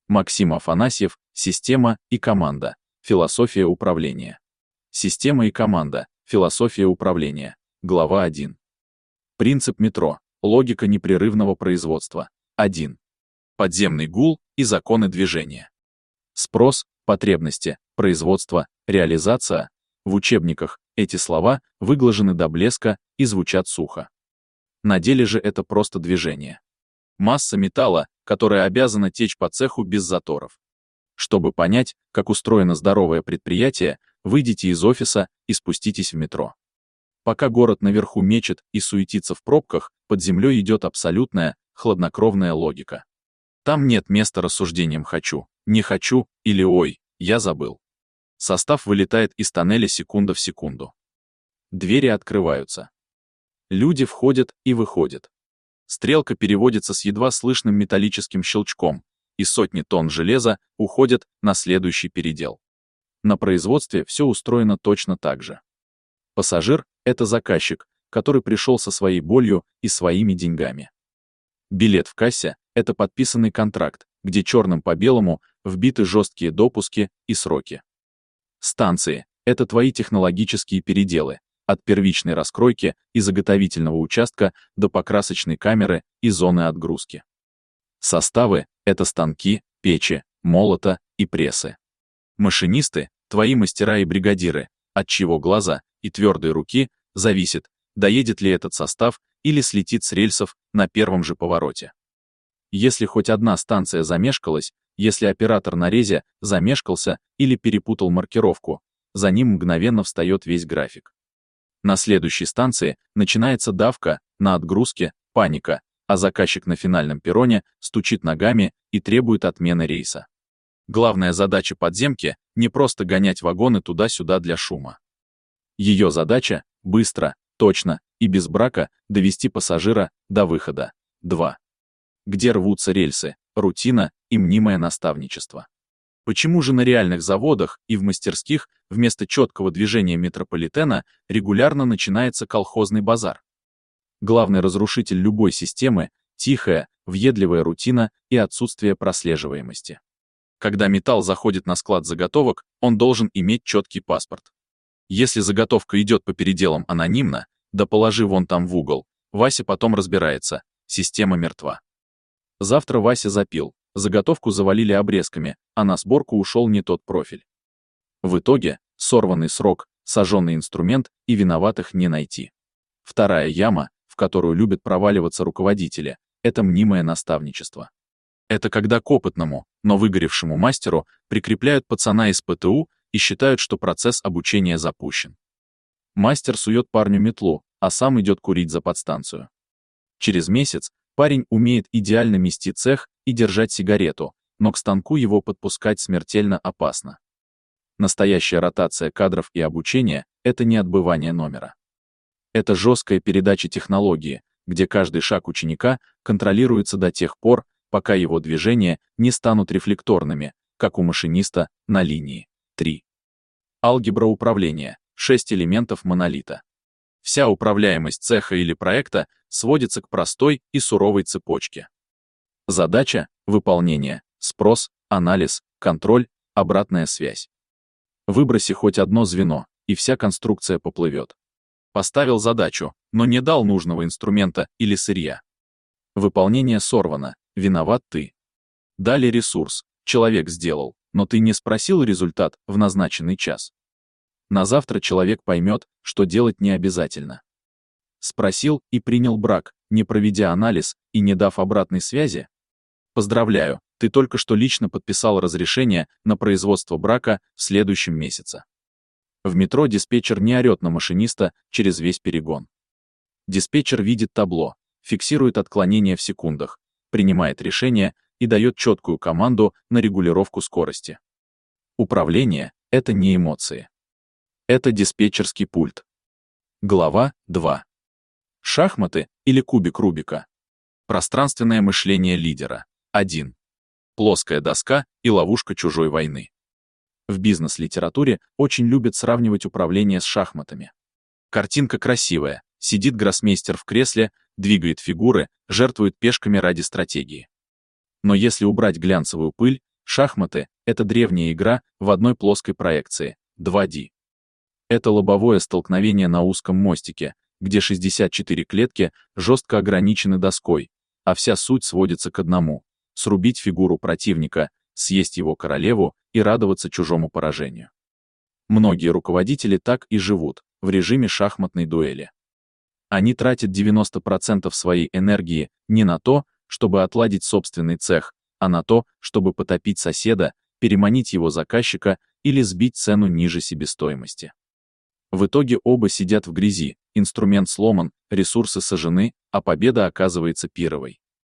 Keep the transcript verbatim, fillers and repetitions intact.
Максим Афанасьев, «Система и команда. Философия управления». Система и команда. Философия управления. Глава один. Принцип метро. Логика непрерывного производства. один. Подземный гул и законы движения. Спрос, потребности, производство, реализация. В учебниках эти слова выглажены до блеска и звучат сухо. На деле же это просто движение. Масса металла, которая обязана течь по цеху без заторов. Чтобы понять, как устроено здоровое предприятие, выйдите из офиса и спуститесь в метро. Пока город наверху мечет и суетится в пробках, под землей идет абсолютная, хладнокровная логика. Там нет места рассуждениям «хочу», «не хочу» или «ой, я забыл». Состав вылетает из тоннеля секунда в секунду. Двери открываются. Люди входят и выходят. Стрелка переводится с едва слышным металлическим щелчком, и сотни тонн железа уходят на следующий передел. На производстве все устроено точно так же. Пассажир — это заказчик, который пришел со своей болью и своими деньгами. Билет в кассе — это подписанный контракт, где черным по белому вбиты жесткие допуски и сроки. Станции — это твои технологические переделы, от первичной раскройки и заготовительного участка до покрасочной камеры и зоны отгрузки. Составы — это станки, печи, молота и прессы. Машинисты — твои мастера и бригадиры, от чьего глаза и твердой руки зависит, доедет ли этот состав или слетит с рельсов на первом же повороте. Если хоть одна станция замешкалась, если оператор на резе замешкался или перепутал маркировку, за ним мгновенно встает весь график. На следующей станции начинается давка, на отгрузке — паника, а заказчик на финальном перроне стучит ногами и требует отмены рейса. Главная задача подземки — не просто гонять вагоны туда-сюда для шума. Ее задача — быстро, точно и без брака довести пассажира до выхода. два. Где рвутся рельсы, рутина и мнимое наставничество. Почему же на реальных заводах и в мастерских вместо четкого движения метрополитена регулярно начинается колхозный базар? Главный разрушитель любой системы — тихая, въедливая рутина и отсутствие прослеживаемости. Когда металл заходит на склад заготовок, он должен иметь четкий паспорт. Если заготовка идет по переделам анонимно, да положи вон там в угол, Вася потом разбирается, система мертва. Завтра Вася запил, заготовку завалили обрезками, а на сборку ушел не тот профиль. В итоге сорванный срок, сожженный инструмент и виноватых не найти. Вторая яма, в которую любят проваливаться руководители, это мнимое наставничество. Это когда к опытному, но выгоревшему мастеру прикрепляют пацана из ПТУ и считают, что процесс обучения запущен. Мастер сует парню метлу, а сам идет курить за подстанцию. Через месяц парень умеет идеально мести цех и держать сигарету, но к станку его подпускать смертельно опасно. Настоящая ротация кадров и обучения — это не отбывание номера. Это жесткая передача технологии, где каждый шаг ученика контролируется до тех пор, пока его движения не станут рефлекторными, как у машиниста на линии. три. Алгебра управления. шесть элементов монолита. Вся управляемость цеха или проекта сводится к простой и суровой цепочке. Задача — выполнение, спрос, анализ, контроль, обратная связь. Выброси хоть одно звено, и вся конструкция поплывет. Поставил задачу, но не дал нужного инструмента или сырья. Выполнение сорвано, виноват ты. Дали ресурс, человек сделал, но ты не спросил результат в назначенный час. На завтра человек поймет, что делать не обязательно. Спросил и принял брак, не проведя анализ и не дав обратной связи? Поздравляю, ты только что лично подписал разрешение на производство брака в следующем месяце. В метро диспетчер не орет на машиниста через весь перегон. Диспетчер видит табло, фиксирует отклонения в секундах, принимает решение и дает четкую команду на регулировку скорости. Управление — это не эмоции. Это диспетчерский пульт. Глава два. Шахматы или кубик Рубика. Пространственное мышление лидера. один. Плоская доска и ловушка чужой войны. В бизнес-литературе очень любят сравнивать управление с шахматами. Картинка красивая, сидит гроссмейстер в кресле, двигает фигуры, жертвует пешками ради стратегии. Но если убрать глянцевую пыль, Шахматы — это древняя игра в одной плоской проекции, два дэ. Это лобовое столкновение на узком мостике, где шестьдесят четыре клетки жестко ограничены доской, а вся суть сводится к одному — срубить фигуру противника, съесть его королеву и радоваться чужому поражению. Многие руководители так и живут, в режиме шахматной дуэли. Они тратят девяносто процентов своей энергии не на то, чтобы отладить собственный цех, а на то, чтобы потопить соседа, переманить его заказчика или сбить цену ниже себестоимости. В итоге оба сидят в грязи, инструмент сломан, ресурсы сожжены, а победа оказывается пирровой.